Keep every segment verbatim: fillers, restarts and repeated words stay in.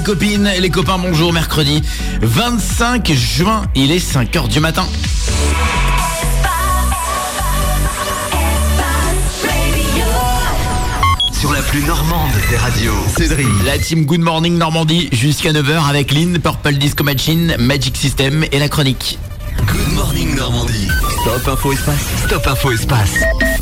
les copines et les copains, bonjour, mercredi vingt-cinq juin, il est cinq heures du matin. Sur la plus normande des radios, Cédric. La team Good Morning Normandie jusqu'à neuf heures avec Lynn, Purple Disco Machine, Magic System et la chronique. Good Morning Normandie. Stop Info Espace. Stop Info Espace.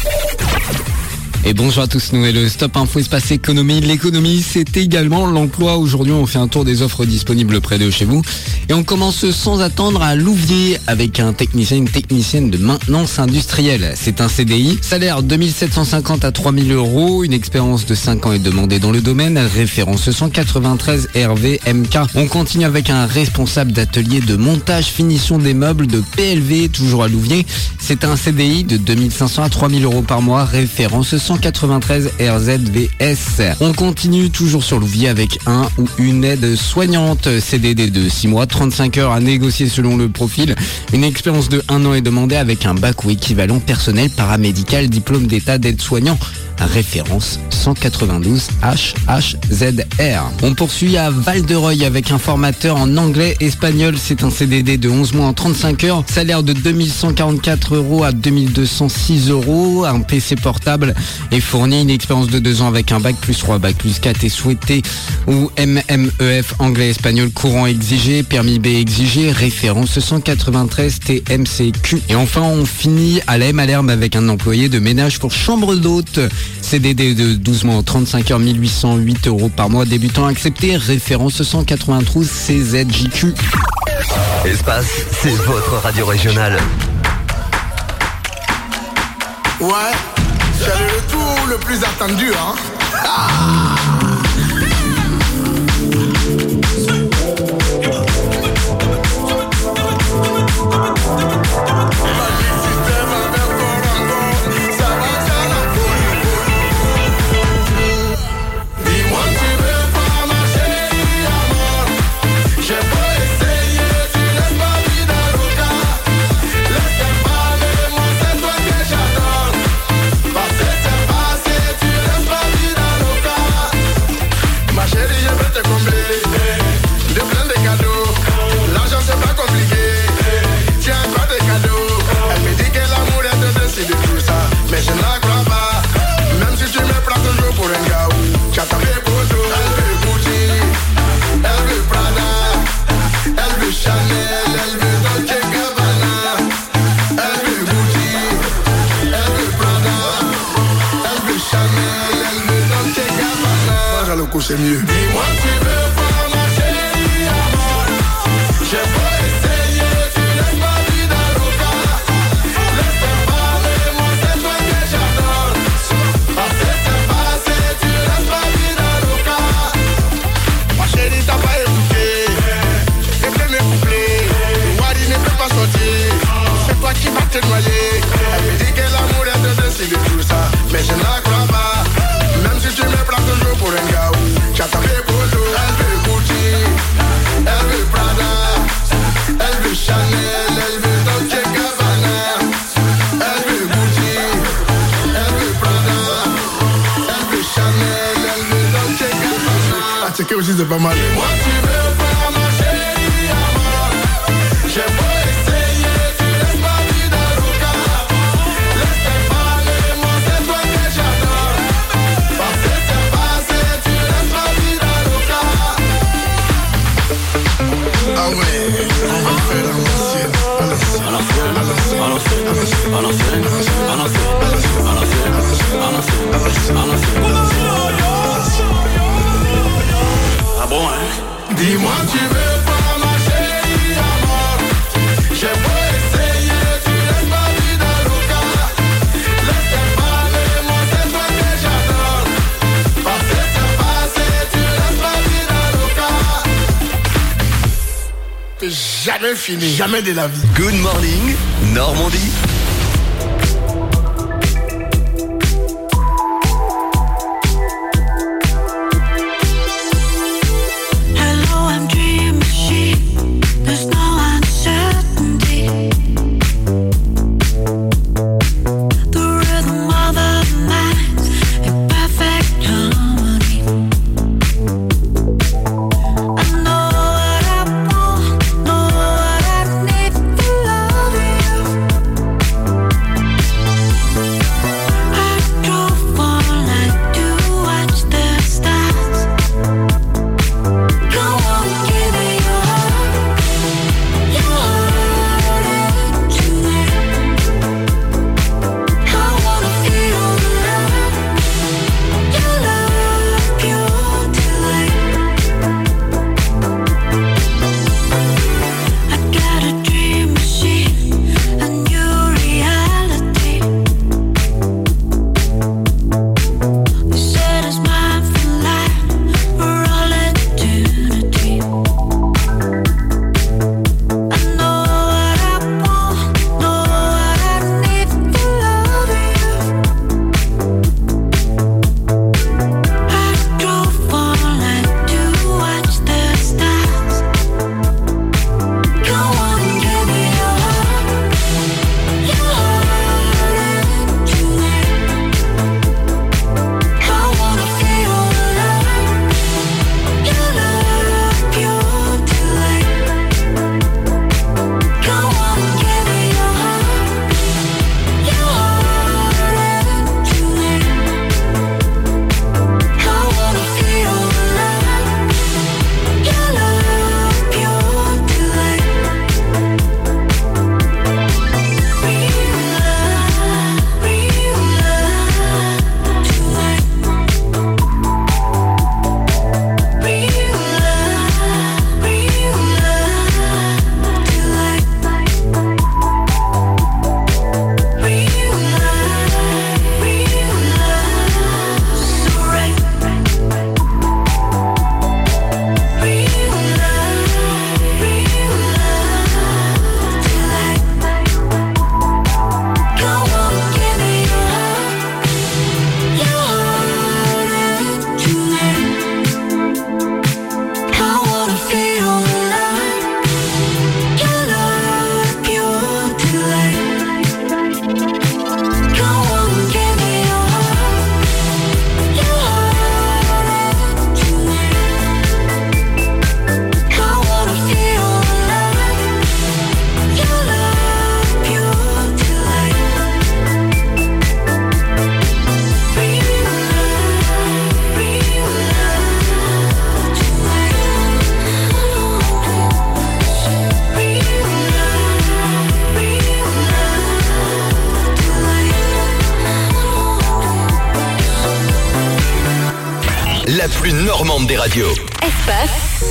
Et bonjour à tous, nous et le Stop Info Espace Économie. L'économie, c'est également l'emploi. Aujourd'hui, on fait un tour des offres disponibles près de chez vous. Et on commence sans attendre à Louviers avec un technicien, une technicienne de maintenance industrielle. C'est un C D I. Salaire deux mille sept cent cinquante à trois mille euros. Une expérience de cinq ans est demandée dans le domaine. Référence cent quatre-vingt-treize R V M K. On continue avec un responsable d'atelier de montage finition des meubles de P L V, toujours à Louviers. C'est un C D I de deux mille cinq cents à trois mille euros par mois. Référence cent quatre-vingt-treize R Z V S. On continue toujours sur Louviers avec un ou une aide soignante. C D D de six mois, trente-cinq heures à négocier selon le profil. Une expérience de un an est demandée avec un bac ou équivalent personnel paramédical, diplôme d'état d'aide-soignant. Référence cent quatre-vingt-douze H H Z R. On poursuit à Val-de-Reuil avec un formateur en anglais espagnol. C'est un C D D de onze mois en trente-cinq heures. Salaire de deux mille cent quarante-quatre euros à deux mille deux cent six euros. Un P C portable est fourni. Une expérience de deux ans avec un bac plus trois, bac plus quatre est souhaité. Ou M M E F anglais espagnol courant exigé. Permis B exigé. Référence cent quatre-vingt-treize T M C Q. Et enfin, on finit à la Malherbe avec un employé de ménage pour chambre d'hôte. C D D de douze mois en trente-cinq heures, mille huit cent huit euros par mois, débutant accepté, référence cent quatre-vingt-douze C Z J Q. Espace, c'est votre radio régionale. Ouais, c'est le tour le plus attendu, hein. Ah c'est mieux. Dis-moi tu veux voir ma chérie amor. Je peux essayer, tu laisses ma vie dans le cas. Laisse-moi parler, moi c'est toi que j'adore. Passer c'est passé, tu laisses ma vie dans le cas. Ma chérie t'as pas écouté. J'ai fait mes couplets. Wadi ne peut pas sortir. C'est toi qui vas te noyer. Elle me dit que l'amour est de décider tout ça. Mais je ne la crois pas. Même si tu me prends toujours pour un gars. J'attends mes photos, elle veut Gucci, elle veut Prada, elle veut Chanel, elle veut Dolce Gabbana, elle veut Gucci, elle veut Prada, elle veut Chanel, elle veut Dolce Gabbana. Ah, checker aussi c'est pas mal. Moi tu veux pas ma chérie amor, je peux essayer, tu laisses ma vie dans le cas. Laisse-moi parler, moi c'est toi que j'adore. Passer c'est passé, tu laisses ma vie dans le cas. Ah ouais, on va faire à l'ancienne, à l'ancienne, à l'ancienne, à l'ancienne, à l'ancienne, à l'ancienne, à l'ancienne, à l'ancienne, à l'ancienne. Ah bon, hein? Dis-moi tu veux pas ma chérie amor. Je peux essayer, tu laisses ma vie dans le cas. Laisse-moi parler, moi c'est toi que j'adore. Passer c'est passé, tu laisses ma vie dans le cas. C'est jamais fini, jamais de la vie. Good morning, Normandie. plus normande des radios. Espace.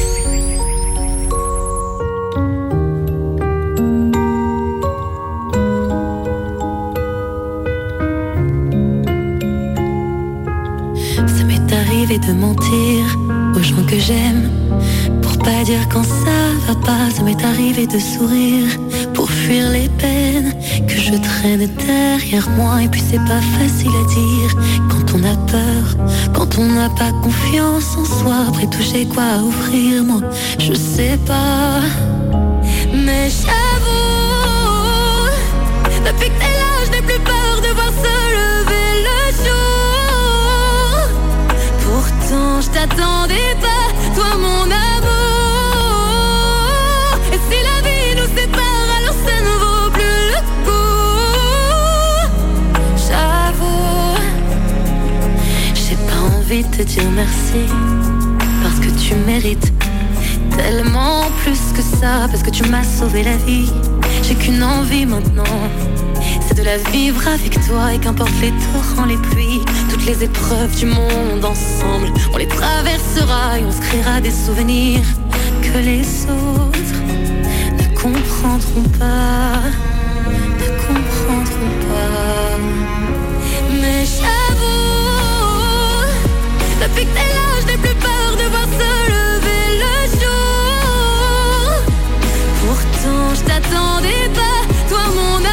Ça m'est arrivé de mentir aux gens que j'aime pour pas dire quand ça va pas. Ça m'est arrivé de sourire pour fuir les peines que je traîne derrière moi. Et puis c'est pas facile à dire quand on a peur, quand on n'a pas confiance en soi. Après tout j'ai quoi à offrir, moi je sais pas. Mais j'avoue, depuis que t'es là je n'ai plus peur de voir se lever le jour. Pourtant je t'attendais pas, toi mon amour. Et si la vie nous sépare, alors ça ne vaut plus le coup. J'avoue, j'ai pas envie de te dire merci, parce que tu mérites tellement plus que ça, parce que tu m'as sauvé la vie. J'ai qu'une envie maintenant, c'est de la vivre avec toi. Et qu'importe les torrents, les pluies, toutes les épreuves du monde ensemble, on les traversera et on se créera des souvenirs que les autres ne comprendront pas, ne comprendront pas. Mais j'avoue, depuis que t'es là, je n'ai plus peur de voir se lever le jour. Pourtant je t'attendais pas, toi mon amour.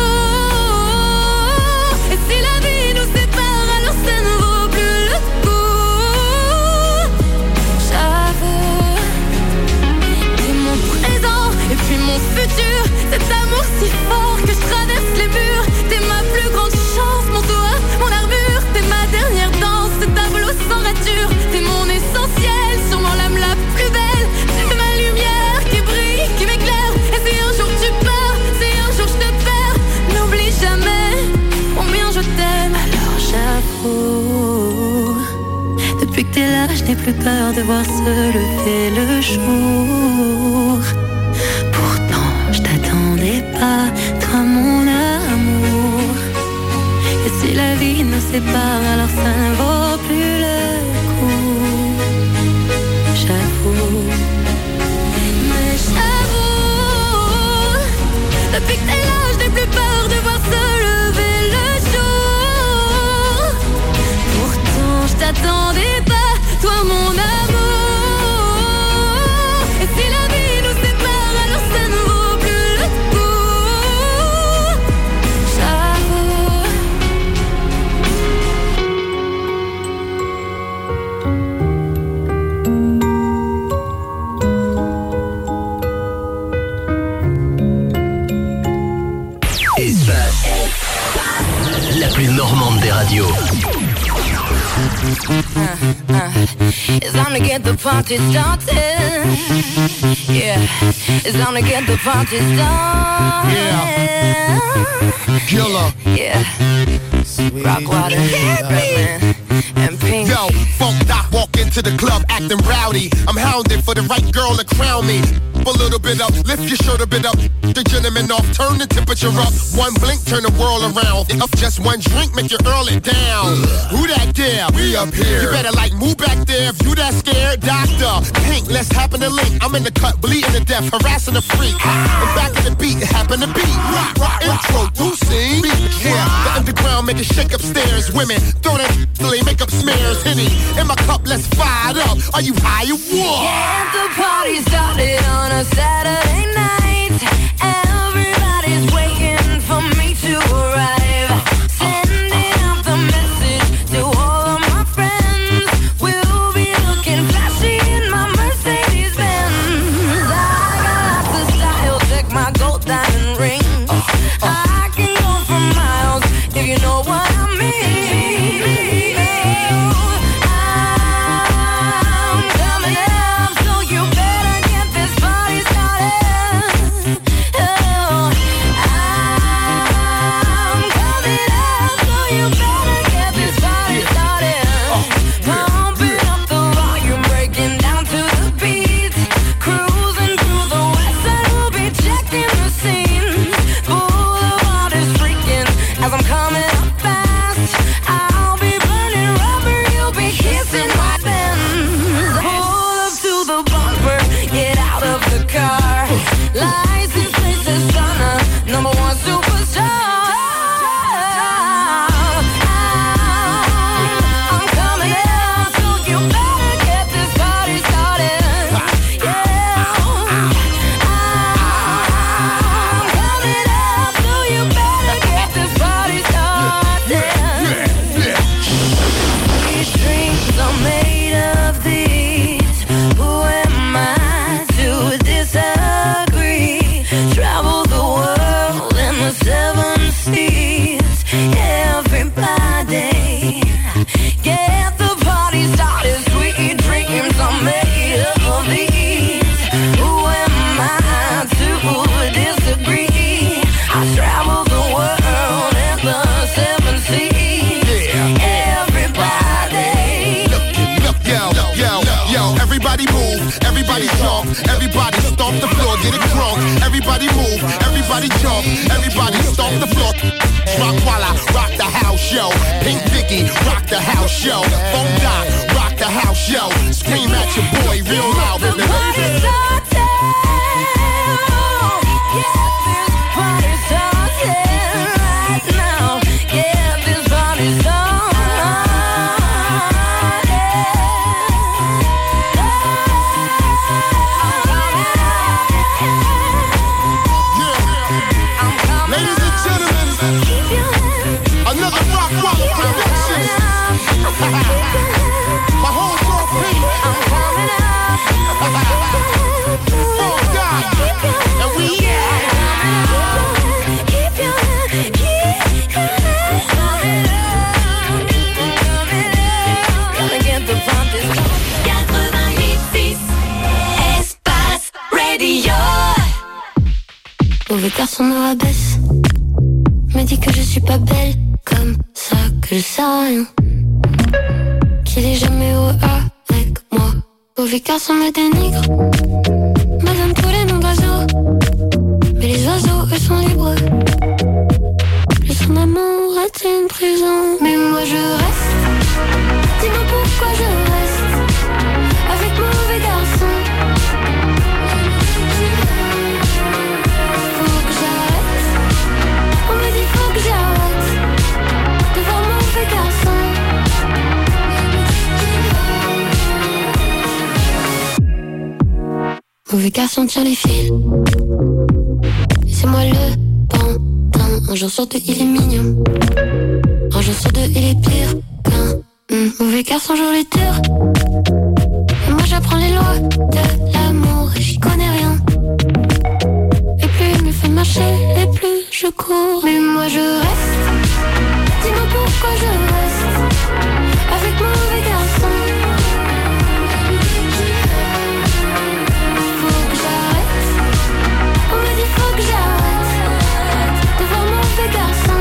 Et si la vie nous sépare, alors ça ne vaut plus le coup. J'avoue, t'es mon présent et puis mon futur. Cet amour si fort que je traverse les murs. T'es ma plus grande chance, mon toit, mon armure. T'es ma dernière danse, ce tableau sans rature. T'es mon essentiel, sûrement l'âme la plus belle. T'es ma lumière qui brille, qui m'éclaire. Et si un jour tu pars, si un jour je te perds, n'oublie jamais combien je t'aime. Alors j'avoue, depuis que t'es là, je n'ai plus peur de voir se lever le jour. Pourtant je t'attendais pas, toi mon amour. Et si la vie nous sépare, alors ça ne vaut plus le coup. J'avoue, mais j'avoue, depuis que t'es là, je n'ai plus peur de voir se lever le jour. Pourtant je t'attendais pas, toi mon amour. Et si la vie nous sépare, alors ça ne vaut plus le coup. J'avoue. Espace. La plus normande des radios. Uh, uh, it's time to get the party started. Yeah, it's time to get the party started. Yeah. Killer. Yeah. Rockwater, Redman, and Pink. Yo, Funk Doc walk into the club acting rowdy. I'm hounded for the right girl to crown me. A little bit up, lift your shirt a bit up. The gentleman off, turn the temperature up. One blink, turn the world around. Up just one drink, make you earl it down. Who that there? We up here. You better like move back there if you that scared. Doctor, Pink, let's happen to link. I'm in the cut, bleeding to death, harassing a freak. And back in the beat, it happen to be. Introducing, yeah, the underground make it shake upstairs. Women, throw that till they make up smears. Henny, in my cup, let's fire it up. Are you high or what? Get the party started on a Saturday night. Everybody's waiting for me to arrive. Sending out the message to all of my friends. We'll be looking flashy in my Mercedes Benz. I got lots of style, check my gold diamond ring. I can go for miles if you know what I mean. I'm coming up, so you better get this party started. Everybody stomp the floor, get it drunk. Everybody move, everybody jump, everybody stomp the floor. Rock while I rock the house show. Pink Vicky, rock the house show. Funk Doc, rock the house show. Scream at your boy real loud, baby. The party started. Yeah, this party started right now. Yeah, this party started. Another rock wall production. My whole world pink. Oh God, and we yeah. quatre-vingt-huit six Espace Radio. Mauvais garçon me rabaisse, me dit que je suis pas belle, comme ça que je sais rien, qu'il est jamais heureux avec moi. Mauvais garçon me dénigre, me donne tous les noms d'oiseaux, mais les oiseaux eux sont libres. Le son d'amour est une prison, mais moi je reste. Dis-moi pourquoi je reste avec mauvais garçon. Faut que j'arrête. On me dit faut que j'arrête de voir mauvais garçon. Mauvais garçon tient les fils, et c'est moi le pantin. Un jour sur deux il est mignon, un jour sur deux il est pire qu'un mmh. Mauvais garçon joue les tours, et moi j'apprends les lois de l'amour et j'y connais rien. Et plus il me fait marcher, et plus je cours. Mais moi je reste. Dis-moi pourquoi je reste avec mauvais garçon. Faut que j'arrête. On me dit faut que j'arrête de voir mauvais garçon.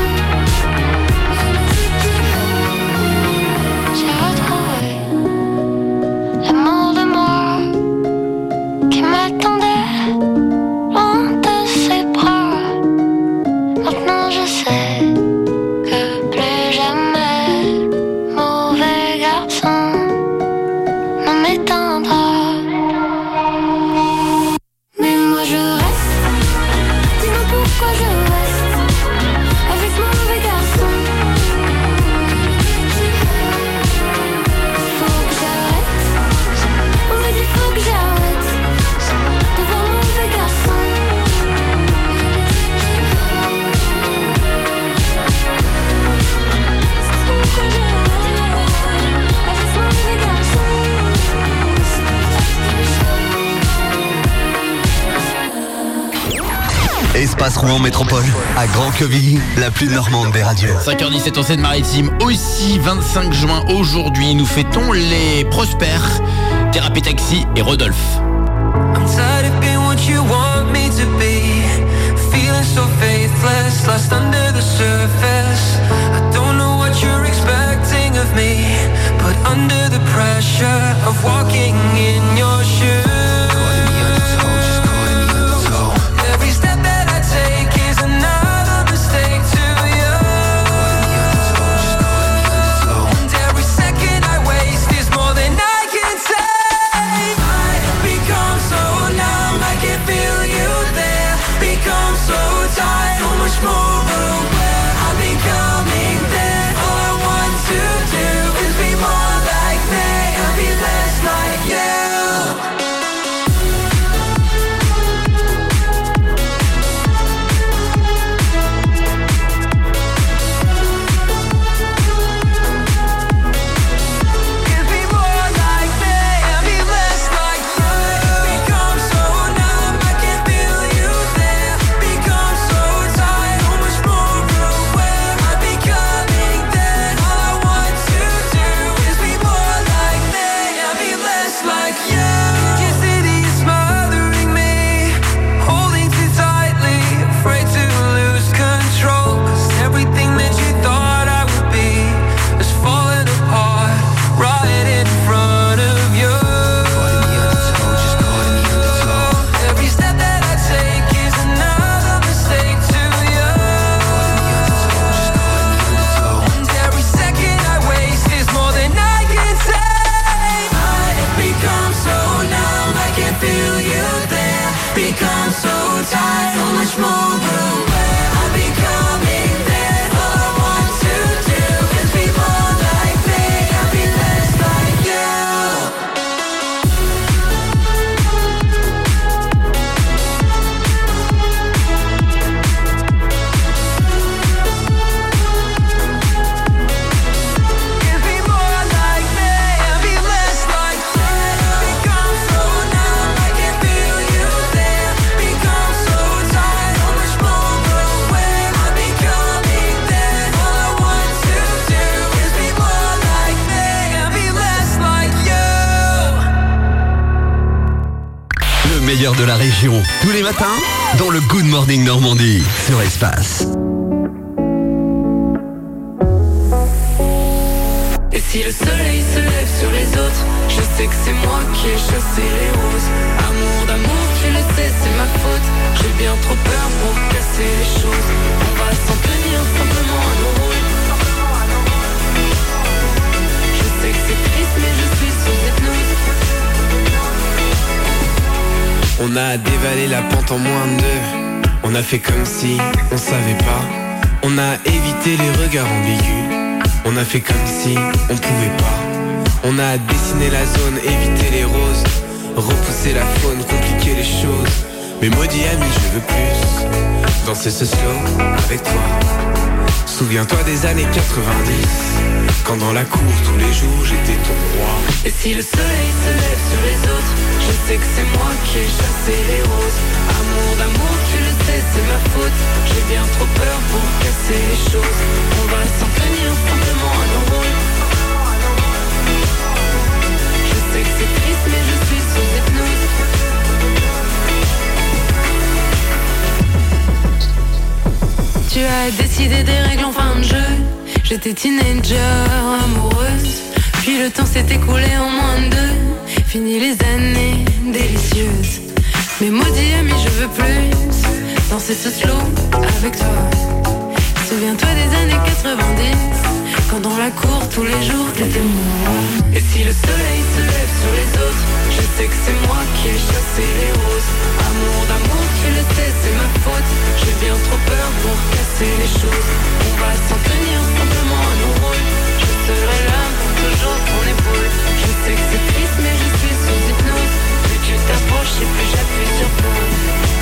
J'ai retrouvé l'amour de moi qui m'attendait loin de ses bras. Maintenant je sais que plus jamais mauvais garçon ne m'éteindra. Mais moi je reste. Dis-moi pourquoi je reste avec mauvais garçon. Faut que j'arrête. On me dit faut que j'arrête de voir mauvais garçon. Espace Rouen Métropole, à Grand Quevilly, la plus normande des radios. cinq heures dix-sept en Seine-Maritime. Aussi, vingt-cinq juin, aujourd'hui, nous fêtons les Prospères, Thérapie Taxi et Rodolphe. I'm tired of being what you want me to be. Feeling so faithless, lost under the surface. I don't know what you're expecting of me, but under the pressure of walking in your shoes. Every step that I take is another mistake to you. And every second I waste is more than I can take. I become so numb, I can feel you there. Become so tired, so much more aware. I'm becoming there. All I want to do is be more like me and be less like you. meilleur de la région. Tous les matins, dans le Good Morning Normandie, sur Espace. Et si le soleil se lève sur les autres, je sais que c'est moi qui ai chassé les roses. Amour d'amour, tu le sais, c'est ma faute. J'ai bien trop peur pour casser les choses. On va s'en tenir simplement à nos rôles. Je sais que c'est triste, mais je suis sous hypnose. On a dévalé la pente en moins de deux. On a fait comme si on savait pas. On a évité les regards ambigus. On a fait comme si on pouvait pas. On a dessiné la zone, évité les roses, repousser la faune, compliquer les choses. Mais maudit ami, je veux plus danser ce slow avec toi. Souviens-toi des années quatre-vingt-dix, quand dans la cour tous les jours j'étais ton roi. Et si le soleil se lève sur les autres, je sais que c'est moi qui ai chassé les roses. Amour d'amour, tu le sais, c'est ma faute. J'ai bien trop peur pour casser les choses. On va s'en tenir simplement à nos rôles. Je sais que c'est triste, mais je suis sous hypnose. Tu as décidé des règles en fin de jeu. J'étais teenager, amoureuse. Puis le temps s'est écoulé en moins de deux. Fini les années délicieuses. Mais maudit ami, je veux plus danser ce slow avec toi. Souviens-toi des années quatre-vingt-dix, quand dans la cour tous les jours t'étais moi. Et si le soleil se lève sur les autres, je sais que c'est moi qui ai chassé les roses. Amour d'amour, tu le sais, c'est ma faute. J'ai bien trop peur pour casser les choses. On va s'en tenir simplement à nos rôles. Je serai là pour toujours ton épaule. Je sais que c'est triste, mais je suis sous hypnose. Plus tu t'approches et plus j'appuie sur pause.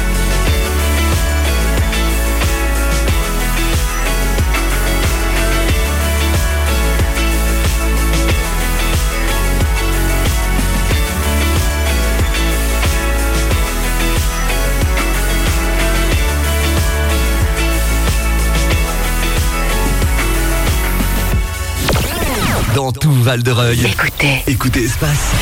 Dans tout Val-de-Reuil, Écoutez. écoutez Espace.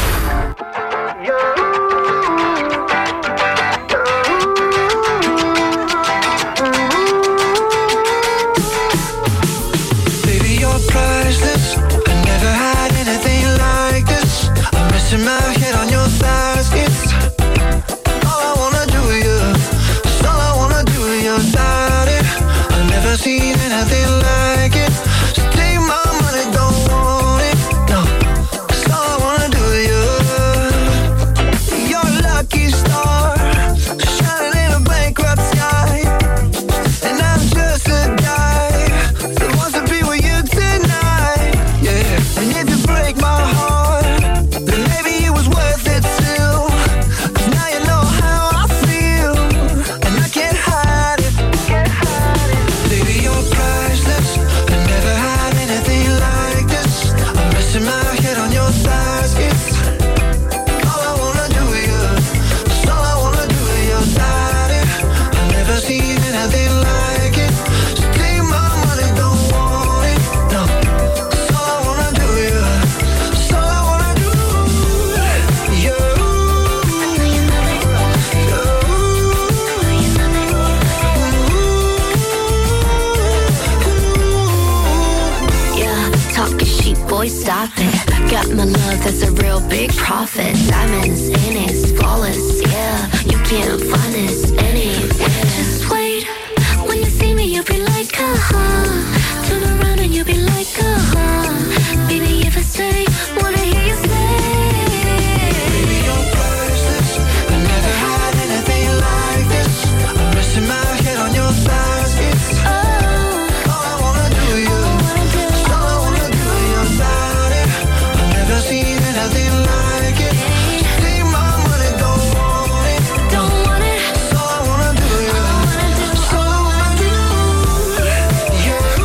Baby, you're priceless. I never had anything like this. I'm resting my head on your thighs. It's all I wanna do with you. It's all I wanna do with your body. I've never seen anything like it. So take my money, don't want it. No, it's all I wanna do with you. You're a lucky star, shining in a bankrupt sky. And I'm just a guy that wants to be with you tonight. Yeah, and if you break my heart, then maybe it was worth it still. 'Cause now you know how I feel, and I can't hide it. Baby, you're priceless. I never had anything like this. I'm resting my head on your thighs. It's all I wanna do with you. It's all I wanna do with your body. I've never seen anything like it. So take my money, don't want it. No, it's all I wanna do with you. It's all I wanna do. You, Yeah, talking sheep, boy, stop it. Got my love, that's a real big profit. Diamonds in it, flawless, yeah. You can't find this anywhere. Just wait, when you see me, you'll be like, uh-huh. Turn around and you'll be like, uh-huh. Baby, if I say, wanna hear you say. baby, you're priceless. I never had anything like this. I'm resting my head on your thighs. It's Oh, all I wanna do with you. It's all I wanna do with your body. I've never seen anything like it. Take my money, don't want it. don't want it. It's all I wanna do with you. It's all I wanna do. Yeah.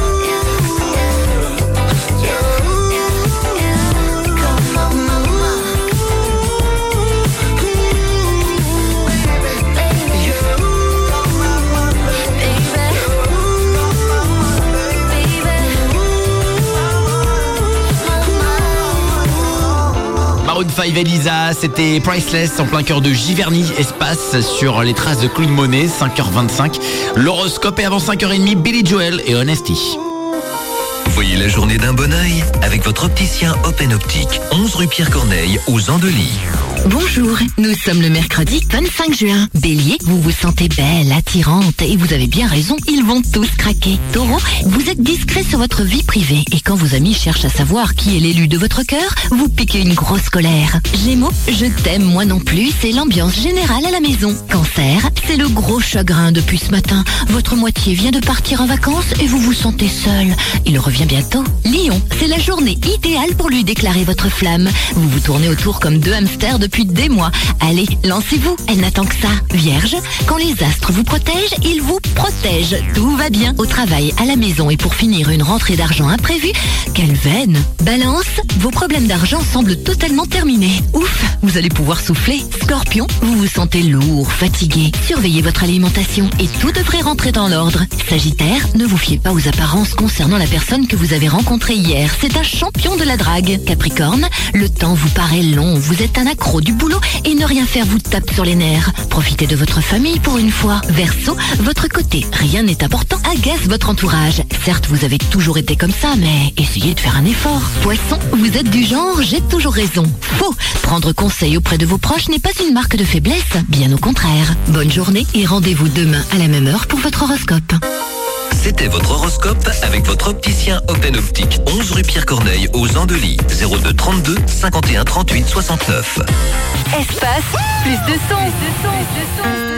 Maroon five Elisa, c'était Priceless en plein cœur de Giverny Espace sur les traces de Claude Monet, cinq heures vingt-cinq. L'horoscope est avant cinq heures trente, Billy Joel et Honesty. Voyez la journée d'un bon œil avec votre opticien Open Optique, onze rue Pierre Corneille, aux Andelys. Bonjour, nous sommes le mercredi vingt-cinq juin. Bélier, vous vous sentez belle, attirante et vous avez bien raison, ils vont tous craquer. Taureau, vous êtes discret sur votre vie privée et quand vos amis cherchent à savoir qui est l'élu de votre cœur, vous piquez une grosse colère. Gémeaux, je t'aime moi non plus, c'est l'ambiance générale à la maison. Cancer, c'est le gros chagrin depuis ce matin. Votre moitié vient de partir en vacances et vous vous sentez seul. Il revient bientôt. Lion, c'est la journée idéale pour lui déclarer votre flamme. Vous vous tournez autour comme deux hamsters depuis des mois. Allez, lancez-vous, elle n'attend que ça. Vierge, quand les astres vous protègent, ils vous protègent. Tout va bien. Au travail, à la maison et pour finir une rentrée d'argent imprévue. Quelle veine. Balance, vos problèmes d'argent semblent totalement terminés. Ouf, vous allez pouvoir souffler. Scorpion, vous vous sentez lourd, fatigué. Surveillez votre alimentation et tout devrait rentrer dans l'ordre. Sagittaire, ne vous fiez pas aux apparences concernant la personne que vous avez rencontrée hier. C'est un champion de la drague. Capricorne, le temps vous paraît long. Vous êtes un accro du boulot et ne rien faire vous tape sur les nerfs. Profitez de votre famille pour une fois. Verseau, votre côté, rien n'est important, agace votre entourage. Certes, vous avez toujours été comme ça, mais essayez de faire un effort. Poisson, vous êtes du genre, j'ai toujours raison. Faux, prendre conseil auprès de vos proches n'est pas une marque de faiblesse, bien au contraire. Bonne journée et rendez-vous demain à la même heure pour votre horoscope. C'était votre horoscope avec votre opticien Open Optique, onze rue Pierre Corneille, aux Andelys, zéro deux trente-deux cinquante et un trente-huit soixante-neuf. Espace, plus de son. Plus de son, plus de son, plus de son.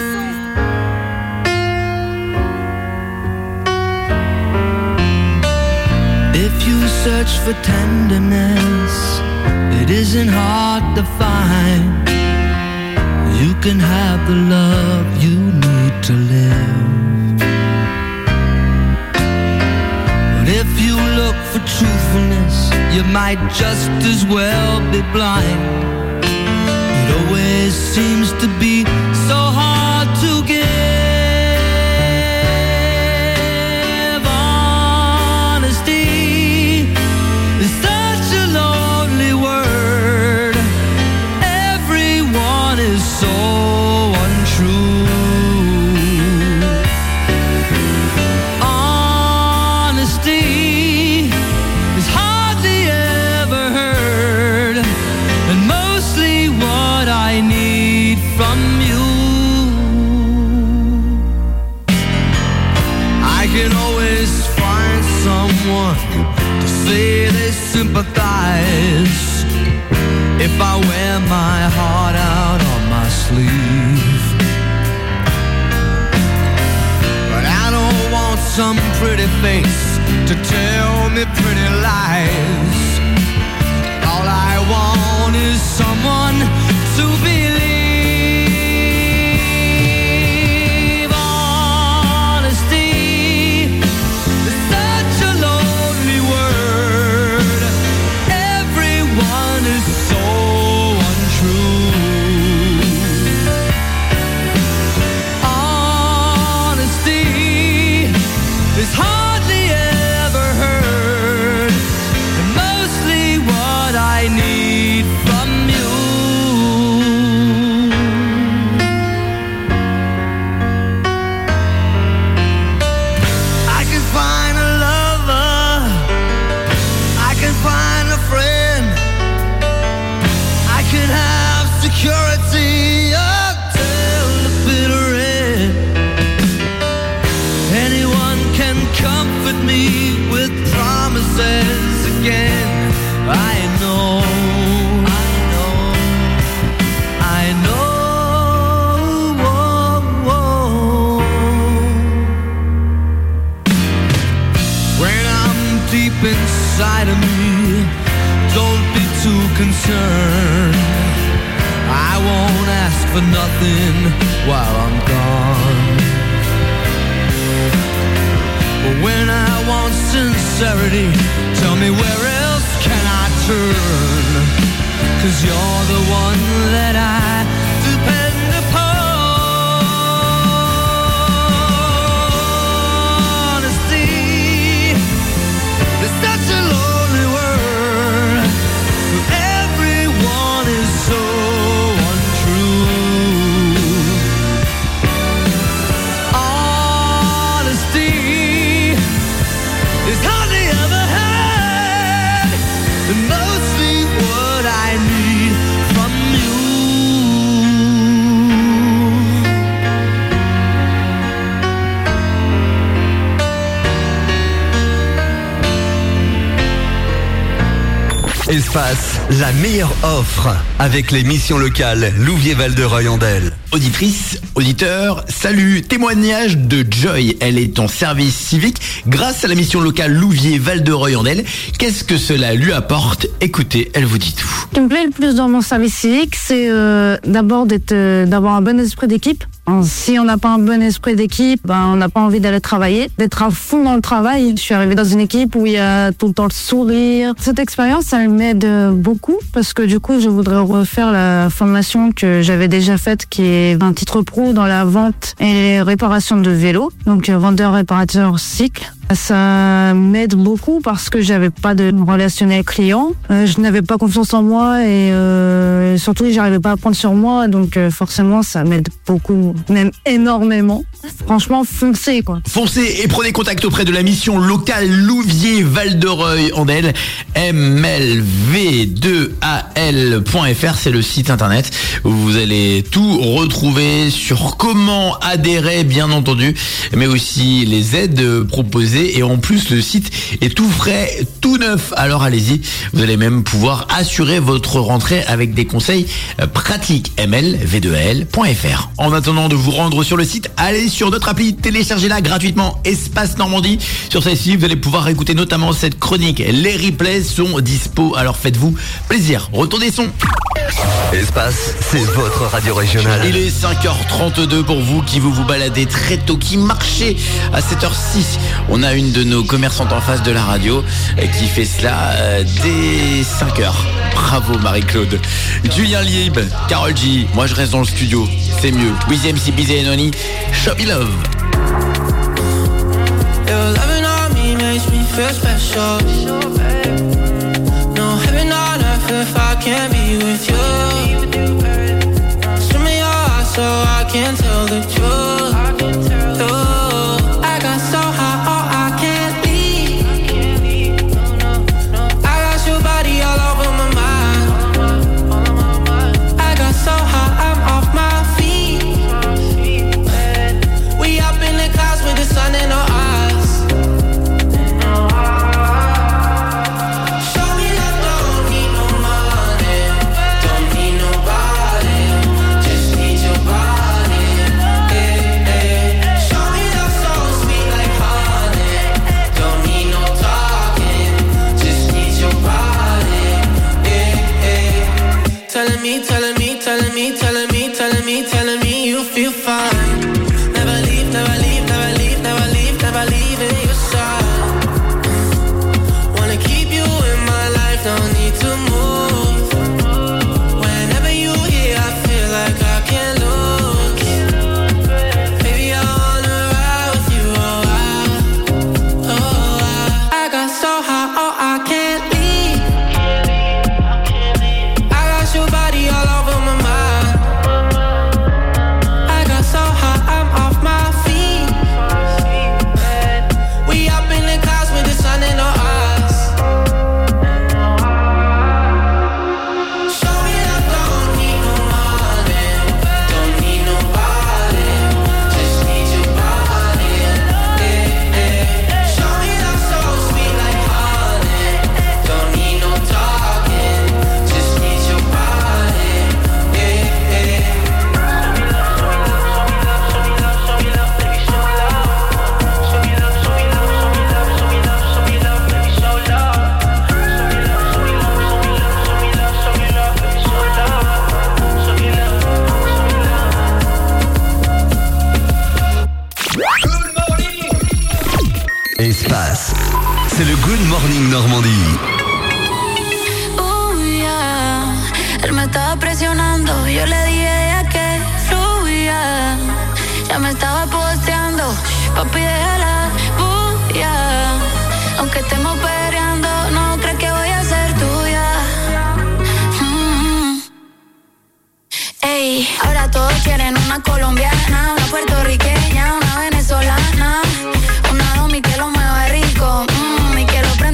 If you search for tenderness, it isn't hard to find. You can have the love you need to live. But if you look for truthfulness, you might just as well be blind. It always seems to be so hard to give. Honesty is such a lonely word. Everyone is so untrue. Honesty is hardly ever heard, and mostly what I need from you. I can always find someone to say they sympathize if I wear my heart out on my sleeve. But I don't want some pretty face to tell me pretty lies. All I want is someone to believe. Honesty is such a lonely word. Everyone is so untrue. Honesty is hardly ever heard, and mostly what I need from you. I can find a lover, I can find a friend, I can have security until the bitter end. Anyone can comfort me with promises again. I know, I know, I know. Whoa, whoa. When I'm deep inside of me, don't be too concerned. I won't ask for nothing while I'm gone. But when I want sincerity, tell me where else can I turn? 'Cause you're the one that I depend upon. Honesty is such a lonely word. Everyone is ever had, and mostly what I need from you. Espace, la meilleure offre avec les missions locales Louviers-Val-de-Reuil-en-Del. Auditrice, auditeur, salut, témoignage de Joy. Elle est en service civique grâce à la mission locale Louviers-Val-de-Reuil-en-Del. Qu'est-ce que cela lui apporte? Écoutez, elle vous dit tout. Ce qui me plaît le plus dans mon service civique, c'est euh, d'abord d'être, euh, d'avoir un bon esprit d'équipe. Hein, si on n'a pas un bon esprit d'équipe, ben, on n'a pas envie d'aller travailler, d'être à fond dans le travail. Je suis arrivée dans une équipe où il y a tout le temps le sourire. Cette expérience, elle m'aide beaucoup parce que du coup, je voudrais refaire la formation que j'avais déjà faite, qui est un titre pro dans la vente et les réparations de vélos. Donc, vendeur, réparateur, cycle. Ça m'aide beaucoup parce que j'avais pas de relationnel client, euh, je n'avais pas confiance en moi et euh, surtout j'arrivais pas à prendre sur moi, donc euh, forcément ça m'aide beaucoup, même énormément. Franchement, foncez quoi. Foncez et prenez contact auprès de la mission locale Louviers-Val-de-Reuil-en-Del, M L V deux A L point F R, c'est le site internet où vous allez tout retrouver sur comment adhérer bien entendu, mais aussi les aides proposées. Et en plus, le site est tout frais, tout neuf. Alors allez-y, vous allez même pouvoir assurer votre rentrée avec des conseils pratiques. M L V deux A L point F R. En attendant de vous rendre sur le site, allez sur notre appli, téléchargez-la gratuitement, Espace Normandie. Sur celle-ci, vous allez pouvoir écouter notamment cette chronique. Les replays sont dispo, alors faites-vous plaisir. Retournez son. Espace, c'est votre radio régionale. Il est cinq heures trente-deux pour vous qui vous vous baladez très tôt, qui marchez à sept heures six. On a une de nos commerçantes en face de la radio qui fait cela euh, dès cinq heures. Bravo Marie-Claude. Julien Lieb, Karol G. Moi je reste dans le studio, c'est mieux. Weezy M C, Bizet et Noni, Show Me Love. Your loving on me makes me feel special. No heaven on earth if I can't be with you. Show me your eyes so I can tell the truth. Oh, I got so high, oh I can't leave. I got your body all over my mind. I got so high, I'm off my feet. We up in the clouds with the sun in our eyes. Telling me, telling me, telling me, telling me, telling me, telling me you feel fine. Never leave, never leave, never leave, never leave, never leave in your side. Wanna keep you in my life, don't need to move. Whenever you here, I feel like I can't lose. Baby, I wanna ride with you, oh I, oh I. I got so high, oh I can't leave. Your body all over my mind. I got so high, I'm off my feet. We up in the clouds with the sun in our eyes. Show me love, don't need no money, don't need nobody, just need your body. Yeah, yeah. Show me love so sweet like honey, don't need no talking, just need your body. Espace, c'est le Good Morning Normandie. Oh yeah, él me estaba presionando, yo le dije ya que fluya. Ya me estaba posteando, papi déjala bulla. Aunque estemos peleando, no crees que voy a ser tuya. Mm. Ey, ahora todos quieren una colombiana, una puertorriqueña, una venezolana, una domi que lo mueva rico, mm, y que lo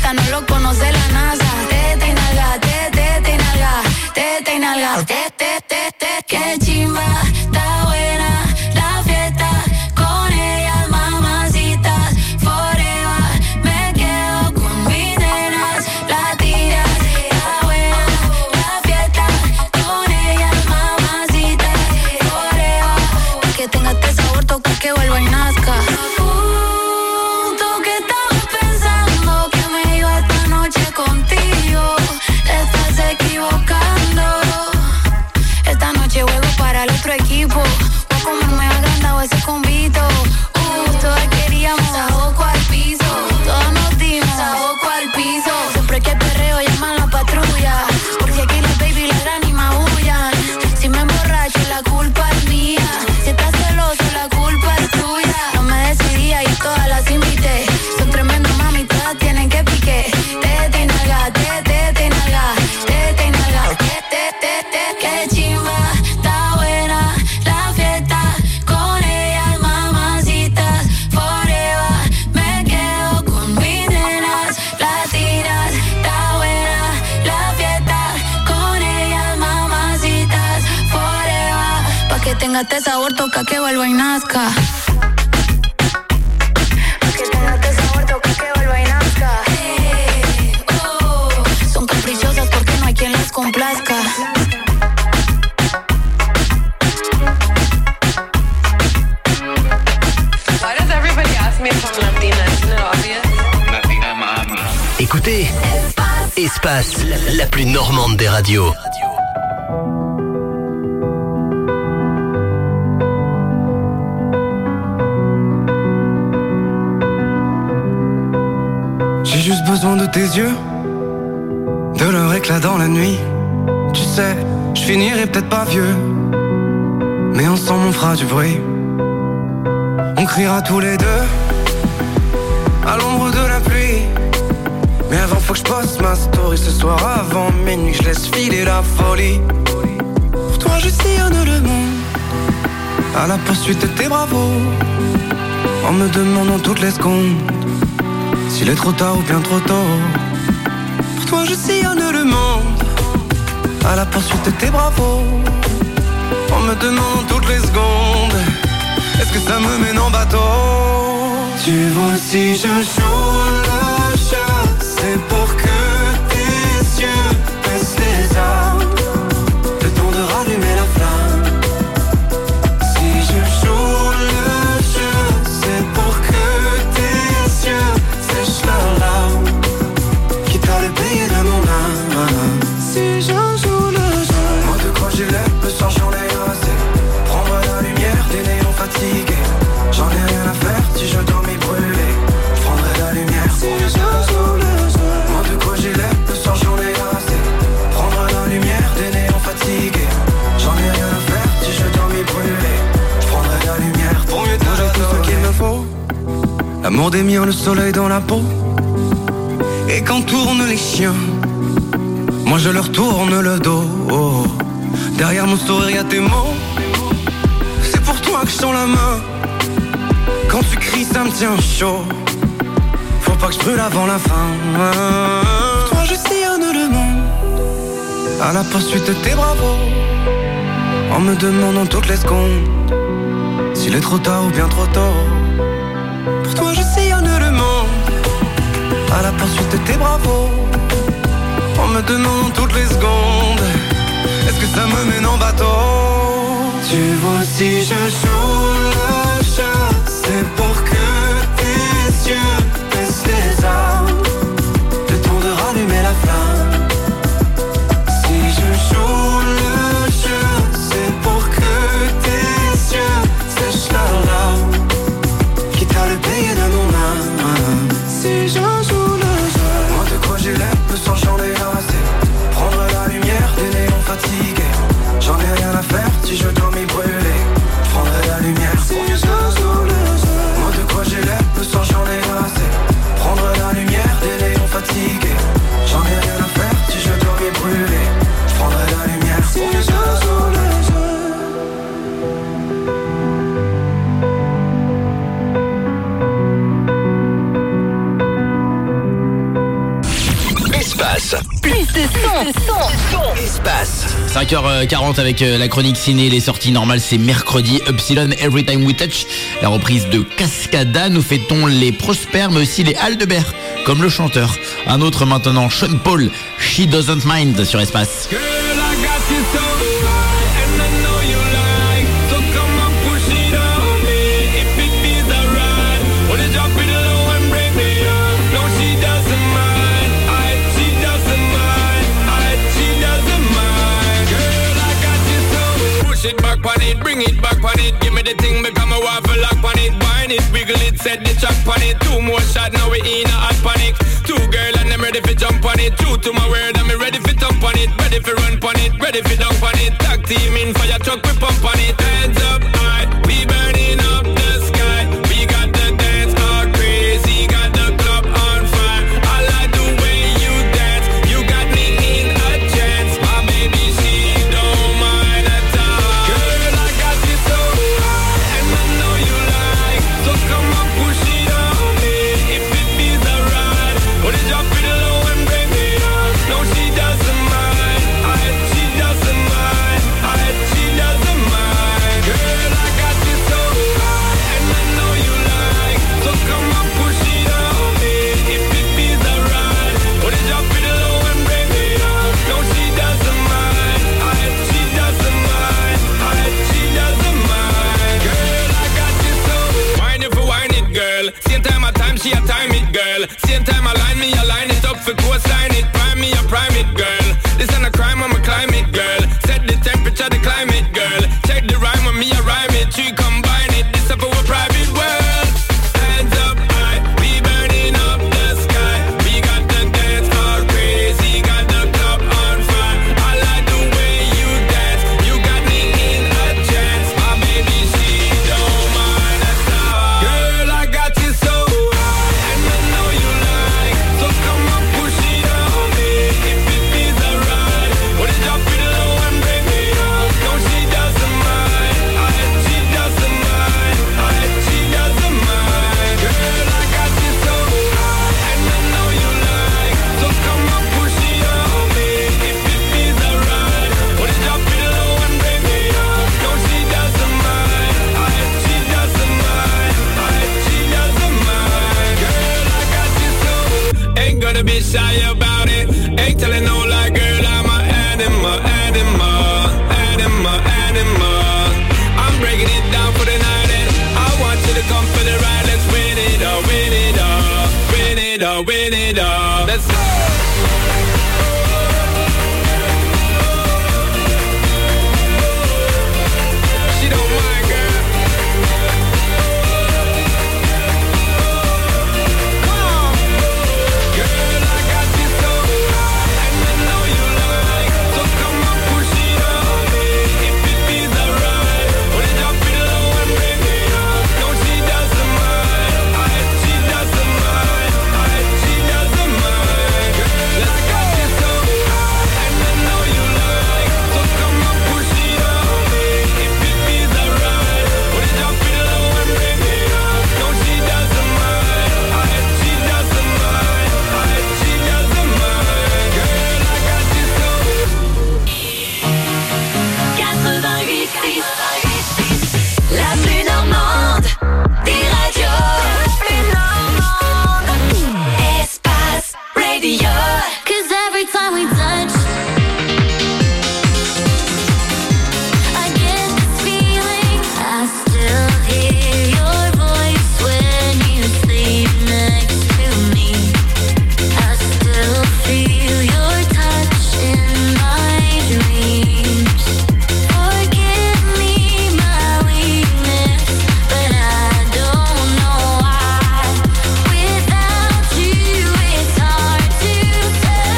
fiesta no lo conoce la NASA. Teta y nalga, te, teta y nalga, teta y nalga, te, te, te, te. Qué chimba, está buena la fiesta. Con ellas mamacitas, forever me quedo con mis nenas latinas. Está buena la fiesta. Con ellas mamacitas, forever. Pa' que tenga este sabor, toca que vuelva y nazca. Contigo, te estás equivocando. Esta noche juego para el otro equipo. Voy a comerme agrandado ese convito. Uh, todas queríamos saboco al piso. Todas nos dimos saboco al piso. Siempre que perreo llaman la patrulla. Por si aquí los baby la gran y maullan. Si me emborracho la culpa es mía. Si estás celoso la culpa es tuya. No me decidía y todas las invité. Son tremendas mami, todas tienen que pique. Qué chimba, está buena la fiesta. Con ellas mamacitas, forever me quedo con mis nenas latinas. Está buena la fiesta. Con ellas mamacitas, forever. Pa' que tenga este sabor, toca que vuelva y nazca. Pa' que tenga este sabor, toca que vuelva y nazca. Hey, oh, son caprichosas porque no hay quien las complazca. Écoutez, Espace, la, la plus normande des radios. J'ai juste besoin de tes yeux, de leur éclat dans la nuit. Tu sais, je finirai peut-être pas vieux, mais ensemble on fera du bruit. On criera tous les deux à l'ombre de la pluie. Mais avant faut que je poste ma story ce soir avant minuit. Je laisse filer la folie. Pour toi je sillonne le monde à la poursuite de tes bravos, en me demandant toutes les secondes s'il est trop tard ou bien trop tôt. Pour toi je sillonne le monde à la poursuite de tes bravos, en me demandant toutes les secondes est-ce que ça me mène en bateau. Tu vois si je joue le jeu, c'est pour que tes yeux baissent les armes, le temps de rallumer la flamme. Si je joue le jeu, c'est pour que tes yeux sèchent leurs larmes, quitte à le payer de mon âme. Si je joue le jeu, moi de quoi j'ai l'air, le soir j'en ai assez. Prendre la lumière des néons fatigués, j'en ai rien à faire si je dois m'y brûler. Je prendrai la lumière si je joue le jeu. Moi de quoi j'ai l'air, le soir j'en ai assez. Prendre la lumière des néons fatigués, j'en ai rien à faire si je dois m'y brûler. Je prendrai la lumière pour mieux te j'ai tout ce qu'il me faut. L'amour des miens, le soleil dans la peau. Et quand tournent les chiens, moi je leur tourne le dos. Oh. Derrière mon sourire y'a tes mots. C'est pour toi que je tends la main. Quand tu cries ça me tient chaud. Faut pas que je brûle avant la fin. Pour toi je sillonne le monde à la poursuite de tes bravos, en me demandant toutes les secondes s'il est trop tard ou bien trop tôt. Pour toi je sillonne le monde à la poursuite de tes bravos, en me demandant toutes les secondes est-ce que ça me mène en bateau. Tu vois si je joue le jeu, c'est pour que tes yeux baissent les armes, le temps de rallumer la flamme. Si je joue le jeu, c'est pour que tes yeux sèchent leurs larmes, quitte à le payer de mon âme. Si je joue le jeu, moi de quoi j'ai l'air, le soir j'en ai assez. Prendre la lumière des néons fatigués, j'en ai rien à faire si je dois m'y brûler. Je prendrai la lumière si Espace. Plus de son, son. Espace. cinq heures quarante avec la chronique ciné, les sorties normales c'est mercredi. Upsilon, Every Time We Touch, la reprise de Cascada. Nous fêtons les Prosper mais aussi les Aldebert, comme le chanteur. Un autre maintenant, Sean Paul, She Doesn't Mind sur Espace. Girl, I got you so high, and I know you like. So come on, push it on me, if it feels alright. Wanna drop it low and bring me up. No, she doesn't mind. I, she doesn't mind. I, she doesn't mind. Girl, I got you so. Push it back on it, bring it back on it. Give me the thing, become a waffle lock on it. Wine it, wiggle it, set the track on it. Two more shots, now we in a hot panic. Two girl and I'm ready for jump on it. True to my word, I'm ready for thump on it. Ready for run on it, ready for dunk on it. Tag team in fire truck, we pump on it. Hands up high, we burning up the sky. We got the dance all crazy, got the club on fire. I like the way you dance, you got me in a chance. My baby, she don't mind at all. Girl, I got you so high, and I know you like. So come on, push it on me, if it feels alright. Wanna drop it low and bring it up. No, she doesn't mind. I, she doesn't mind. I, she doesn't mind. Girl, I got you so high, and I know you like. So come on, push it on me, if it feels alright. Wanna drop it low and bring it up. No, she doesn't mind. I, she doesn't mind. I, she doesn't mind. Girl, I got you so. Wine it for wine it, girl. Same time I time, she a time it, girl. Same time I line me, I line it up for coastline it. Prime me, I prime it, girl. This ain't a crime, I'm a climate, girl. Set the temperature, the climate, girl. Check the rhyme with me, I rhyme it. Three combine it, this up for a private world. Hands up high, we burning up the sky. We got the dance all crazy, got the club on fire. I like the way you dance, you got me in a chance. My baby, she don't mind at all. Girl, I got you so high, and I know you like. So come on, push it on me, if it feels alright. Wanna drop it low and bring it up. No, she doesn't mind. I, she doesn't mind. I, she doesn't mind. Girl, I got you so high, and I know you like. So come on, push it on me, if it feels alright. Wanna drop it low and bring it up. No, she doesn't mind. I, she doesn't mind. I, she doesn't mind. Girl, I got you so. Ain't gonna be shy about it. Ain't telling no lie, girl, I'm a animal, animal, animal, animal. I'm breaking it down for the night, and I want you to come for the ride. Let's win it all, win it all, win it all, win it all. Let's go. She don't mind, girl. Come on. Girl, I got you so high, and I know you like. So come on, push it on me, if it feels alright. Wanna drop it low and bring it up. No, she doesn't mind. I, she doesn't mind. I, she doesn't mind. Girl, I got you so high, and I know you like. So come on, push it on me, if it feels alright. Wanna drop it low and bring it up. No, she doesn't mind. I, she doesn't mind. I, she doesn't mind. Girl, I got you so. quatre-vingt-huit six, la plus normande des radios. La plus normande. Espace Radio. 'Cause every time we touch, I get this feeling. I still hear your voice when you sleep next to me. I still feel your touch in my dreams. Forgive me my weakness, but I don't know why. Without you, it's hard to tell.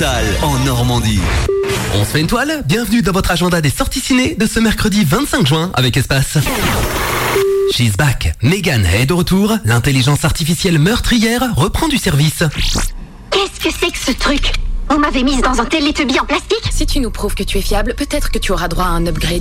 totale en Normandie. On se fait une toile? Bienvenue dans votre agenda des sorties ciné de ce mercredi vingt-cinq juin avec Espace. She's back. Megan est de retour. L'intelligence artificielle meurtrière reprend du service. Qu'est-ce que c'est que ce truc? On m'avait mise dans un Teletubby en plastique? Si tu nous prouves que tu es fiable, peut-être que tu auras droit à un upgrade.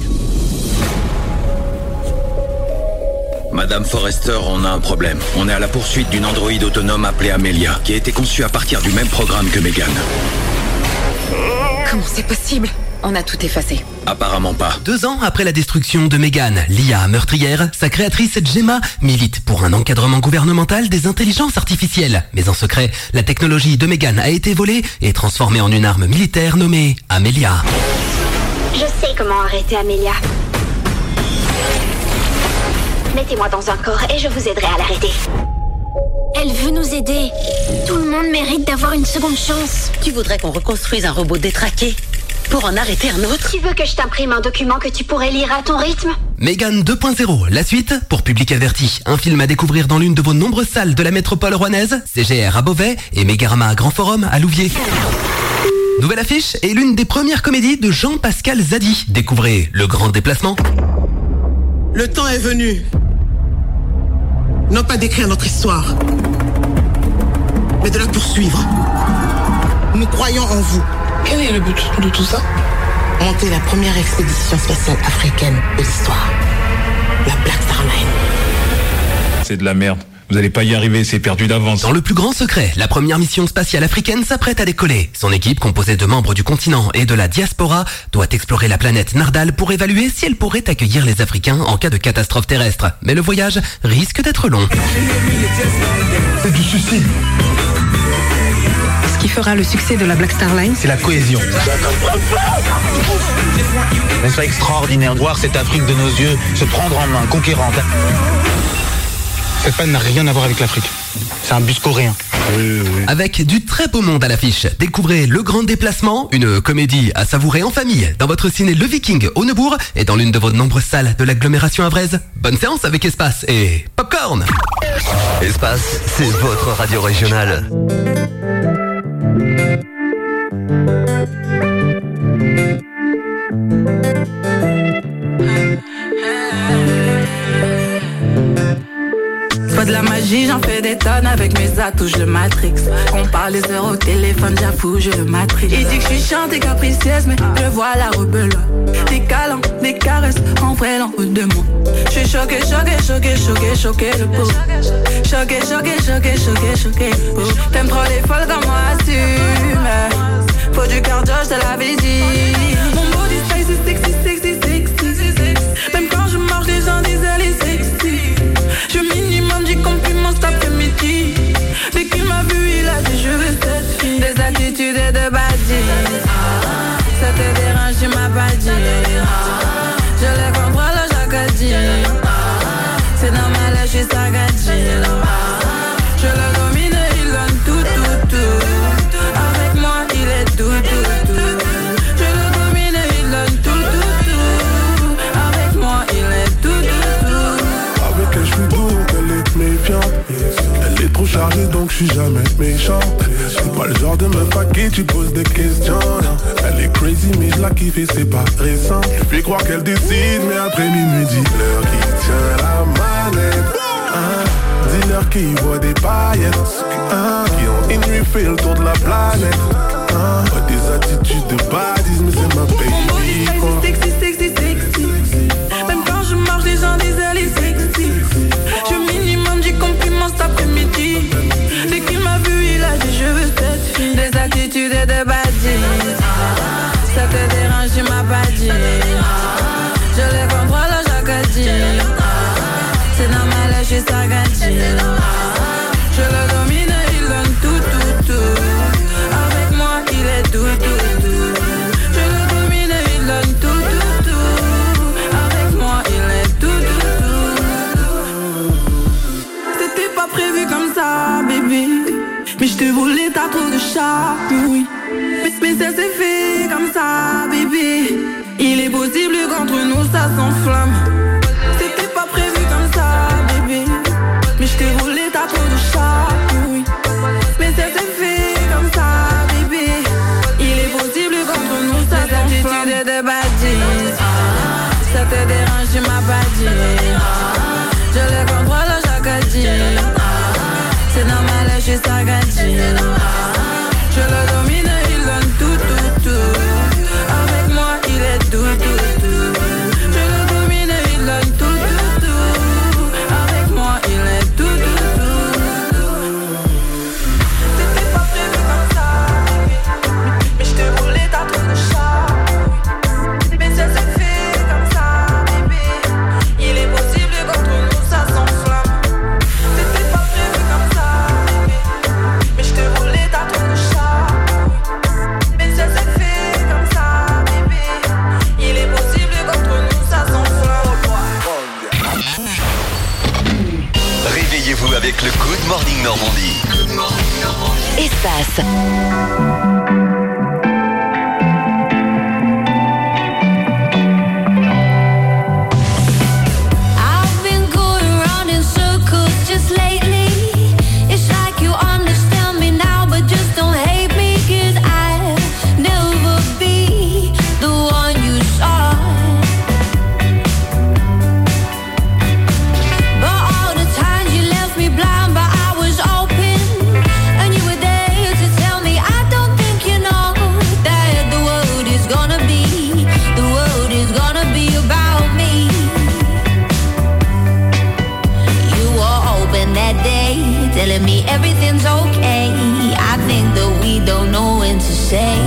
Madame Forrester, on a un problème. On est à la poursuite d'une androïde autonome appelée Amelia, qui a été conçue à partir du même programme que Megan. Comment c'est possible? On a tout effacé. Apparemment pas. Deux ans après la destruction de Megan, l'I A meurtrière, sa créatrice Gemma milite pour un encadrement gouvernemental des intelligences artificielles. Mais en secret, la technologie de Megan a été volée et transformée en une arme militaire nommée Amelia. Je sais comment arrêter Amelia. Mettez-moi dans un corps et je vous aiderai à l'arrêter. Elle veut nous aider. Tout le monde mérite d'avoir une seconde chance. Tu voudrais qu'on reconstruise un robot détraqué pour en arrêter un autre? Tu veux que je t'imprime un document que tu pourrais lire à ton rythme? Megan deux point zéro, la suite pour public averti. Un film à découvrir dans l'une de vos nombreuses salles de la métropole rouennaise, C G R à Beauvais et Mégarama Grand Forum à Louviers. Nouvelle affiche et l'une des premières comédies de Jean-Pascal Zadi. Découvrez Le Grand Déplacement. Le temps est venu. Non pas d'écrire notre histoire, mais de la poursuivre. Nous croyons en vous. Quel est le but de tout ça? Monter la première expédition spatiale africaine de l'histoire. La Black Star Line. C'est de la merde. Vous allez pas y arriver, c'est perdu d'avance. Dans le plus grand secret, la première mission spatiale africaine s'apprête à décoller. Son équipe, composée de membres du continent et de la diaspora, doit explorer la planète Nardal pour évaluer si elle pourrait accueillir les Africains en cas de catastrophe terrestre. Mais le voyage risque d'être long. C'est du suicide. Ce qui fera le succès de la Black Star Line, C'est la cohésion. N'est-ce pas extraordinaire de voir cette Afrique de nos yeux se prendre en main, conquérante? Cette panne n'a rien à voir avec l'Afrique. C'est un bus coréen. Oui, oui. Avec du très beau monde à l'affiche, découvrez Le Grand Déplacement, une comédie à savourer en famille, dans votre ciné Le Viking au Neubourg et dans l'une de vos nombreuses salles de l'agglomération avraise. Bonne séance avec Espace et Popcorn. Espace, c'est votre radio régionale. pas de la magie, j'en fais des tonnes avec mes atouts, je le matrix. On parle les heures au téléphone, j'avoue, je le matrix. Il dit que je suis chiante et capricieuse, mais je vois la rebelle. Des câlins, des caresses, en vrai, l'en haut de moi. Je suis choqué, choqué, choqué, choqué, choqué, le pauvre. Choqué, choqué, choqué, choqué, choqué, le pauvre. T'aimes trop les folles comme moi, assume. Faut du cardio, je te l'avais dit. Mon body style, c'est sexy, sexy, sexy, sexy. Même quand je marche, les gens disent elle est sexy. Je minimum du compliment cet après-midi. Dès qu'il m'a vu, il a dit je veux cette fille. Des attitudes et de badis. Ça te dérange, tu m'as pas dit. Je les comprends, le jacadi. C'est normal, je suis sagadi. Je le domine, il donne tout, tout, tout. Avec moi, il est tout, tout, tout. Je le domine, il donne tout, tout, tout. Avec moi, il est tout, tout, tout. Avec elle, je suis doux, elle est méfiante. Elle est trop chargée, donc je suis jamais méchant. C'est pas le genre de meuf à qui tu poses des questions. Elle est crazy, mais je la kiffe et c'est pas récent. Je fais croire qu'elle décide, mais après minuit, dis-leur qui tient la manette. Hein? Dis-leur qui voit des paillettes. Hein? Qui ont une nuit fait le tour de la planète. Hein? Pas des attitudes de badis, mais c'est ma baby. Mon body sexy, sexy, sexy. Même quand je marche, les gens disent elle est sexy. Je minimum du compliment cet après-midi. Dès qu'il m'a vu, il a dit je veux cette fille. Des attitudes et de badis. Ça te dérange, tu m'as pas dit. Je les comprends, le jacadi. C'est normal, je suis sagadi. Je le domine, il donne tout, tout, tout. Avec moi, il est tout, tout, tout. Je le domine, il donne tout, tout, tout. Avec moi, il est tout, tout, tout. C'était pas prévu comme ça, bébé. Mais je te voulais, t'as trop de charme, oui. Mais, mais ça s'est fait comme ça, bébé. Il est possible qu'entre nous, ça s'enflamme. C'était pas prévu comme ça, bébé. Mais je te voulais, t'as trop de charme, oui. Mais ça s'est fait comme ça, bébé. Normandie. Espace. I've been going round in circles just lately. It's like you understand me now, but just don't hate me, 'cause I'll never be the one you saw. But all the times you left me blind, but I was open, and you were there to tell me I don't think you know that the world is gonna be, the world is gonna be about me. You were open that day, telling me everything's okay. I think that we don't know when to say.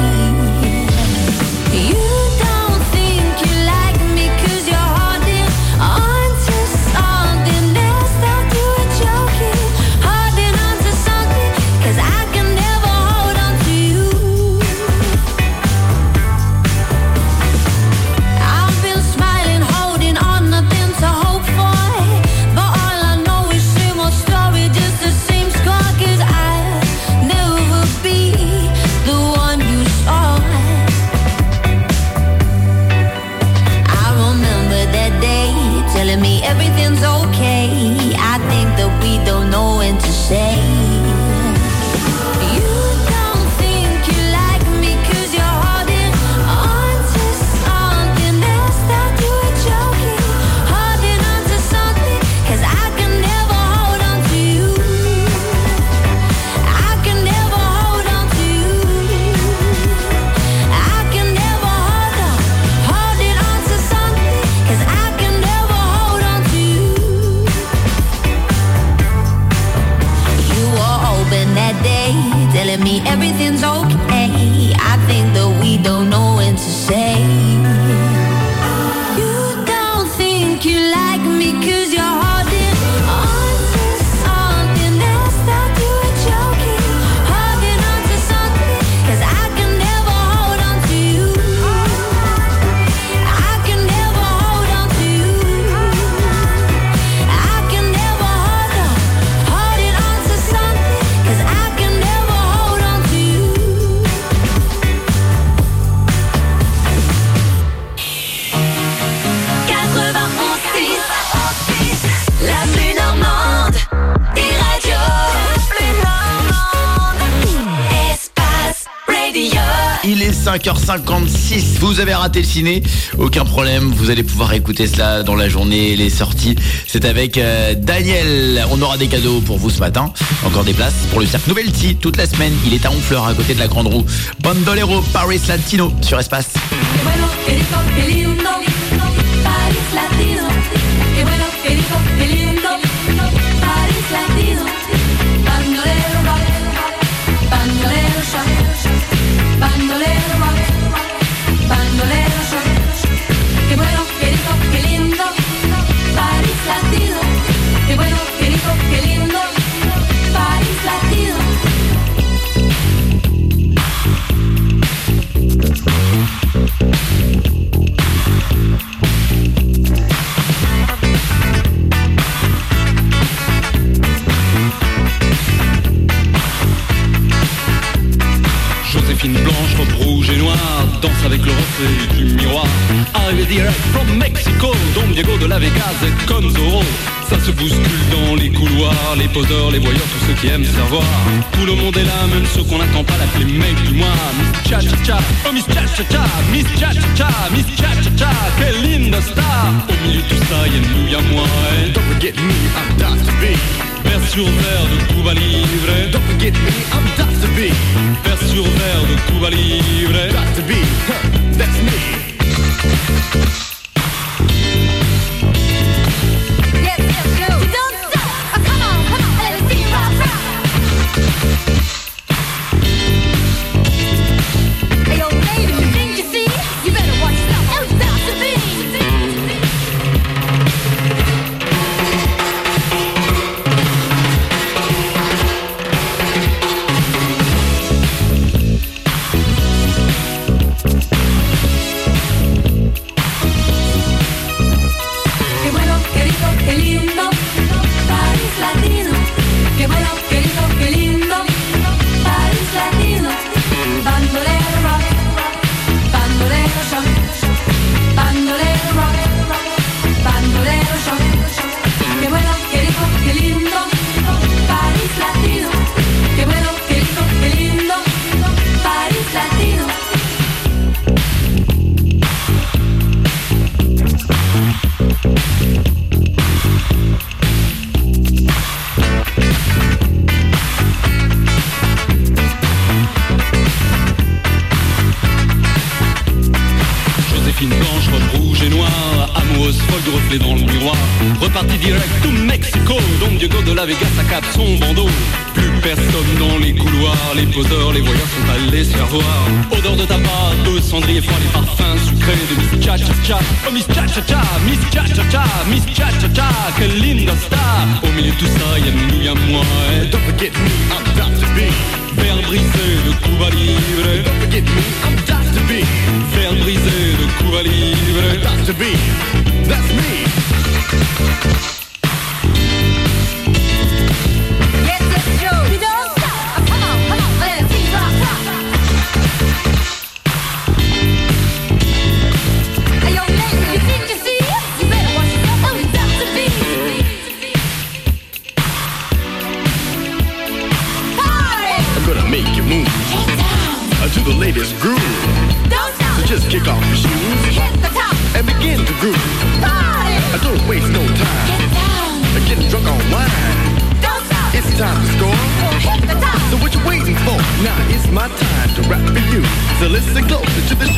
You don't think you like me 'cause you're holding on to something else. That you were joking, holding on to something, 'cause I can never hold on to you. I've been smiling, holding on, nothing to hope for, but all I know is same old story, just the same score, 'cause I'll never be the one you saw. I remember that day, telling me everything's okay. I think that we don't know when to say. You don't think you like me 'cause you're holding on to something else. That you were joking, holding on to something, 'cause I can never hold on to you. I can never hold on to you. I can never hold on, holding on to something, 'cause I can never hold on to you. You were open that day, telling me everything's okay. I think that we don't know when to say. You don't think you like me 'cause you're holding on to something else. That you were joking, holding on to something, 'cause I can never hold on to you. I can never hold on to you. I can never hold on, holding on to something, 'cause I can never hold on to you. quatre-vingt-onze six, la plus normande des radios. La plus normande. Espace Radio. Il est cinq heures cinquante-six, vous avez raté le ciné, aucun problème, vous allez pouvoir écouter cela dans la journée, les sorties, c'est avec euh, Daniel. On aura des cadeaux pour vous ce matin, encore des places pour le cirque Novelty toute la semaine, il est à Honfleur à côté de la Grande Roue. Bandolero, Paris Latino sur Espace. Qué bueno, qué rico, qué lindo, Paris Latino. Qué bueno, qué rico, qué lindo, Paris Latino. Bandolero rock, bandolero shock, bandolero rock, bandolero shock. Qué bueno, qué rico, qué lindo, Paris Latino. Qué bueno, qué rico, qué lindo, Paris Latino. Joséphine blanche, robe rouge et noire, danse avec le reflet du miroir. Arrivé direct from Mexico, Don Diego de la Vegas est comme Zorro. Ça se bouscule dans les couloirs, les poseurs, les voyeurs, tous ceux qui aiment se revoir. Tout le monde est là, même ceux qu'on n'attend pas, l'appeler mec du mois. Miss Cha Cha Cha, oh Miss Cha Cha Cha, Miss Cha Cha Cha, Miss Cha Cha Cha, quelle linda star. Au milieu de tout ça, y'a nous, y'a moi, et don't forget me, I'm Doctor B. Vers sur verre de Cuba Libre, don't forget me, I'm Doctor B. Vers sur verre de Cuba Libre, Doctor B, huh, that's me. Yes, yes, go. You don't stop. Oh, come on, come on, let me see you rock, rock. Hey, yo, baby, you think you see? You better watch yourself. Oh, Doctor B. Joséphine blanche, robe rouge et noire, amoureuse folle de reflet dans le miroir. Reparti direct to Mexico, Don Diego de la Vega s'accap son bandeau. Plus personne dans les couloirs, les poseurs, les voyeurs sont allés se faire voir. Odeur de tabac, de cendrier froid, les parfums sucrés de Miss Cha Cha Cha. Oh Miss Cha Cha Cha, Miss Cha Cha Cha, Miss Cha Cha Cha, quelle linda star. Au milieu de tout ça, y'a nous, y'a moi. Et don't forget me, I'm Doctor B. Faire briser de Cuba Libre. Don't forget me, I'm Doctor B. Faire briser de Cuba Libre. Doctor B, that's me. Yes, let's go. We don't stop. Come on, come on, let's see rock, rock. Hey, yo, man, you think you see? You better watch yourself. Oh, it's Doctor B. Party. I'm gonna make you move. Get down. To the latest groove. Don't stop. So just kick off your shoes. Hit the top. And begin to groove. Party. I don't waste no time. Get down. Getting drunk on wine. Don't stop. It's time to score. So hit the top. So what you waiting for? Now it's my time to rap for you. So listen closer to the show.